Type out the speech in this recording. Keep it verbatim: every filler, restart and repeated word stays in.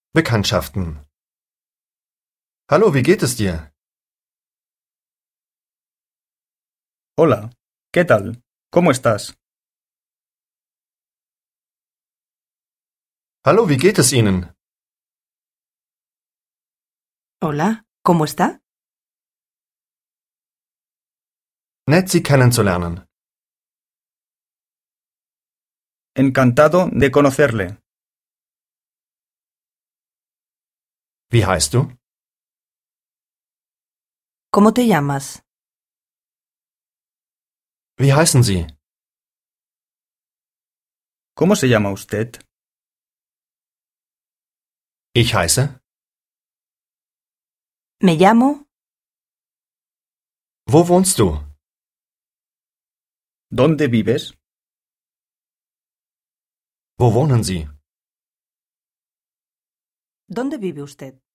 Bekanntschaften. Hallo, wie geht es dir? Hola, ¿qué tal? ¿Cómo estás? Hallo, wie geht es Ihnen? Hola, ¿cómo está? Nett, Sie kennenzulernen. Encantado de conocerle. Wie heißt du? ¿Cómo te llamas? Wie heißen Sie? ¿Cómo se llama usted? Ich heiße. Me llamo. Wo wohnst du? ¿Dónde vives? Wo wohnen Sie? ¿Dónde vive usted?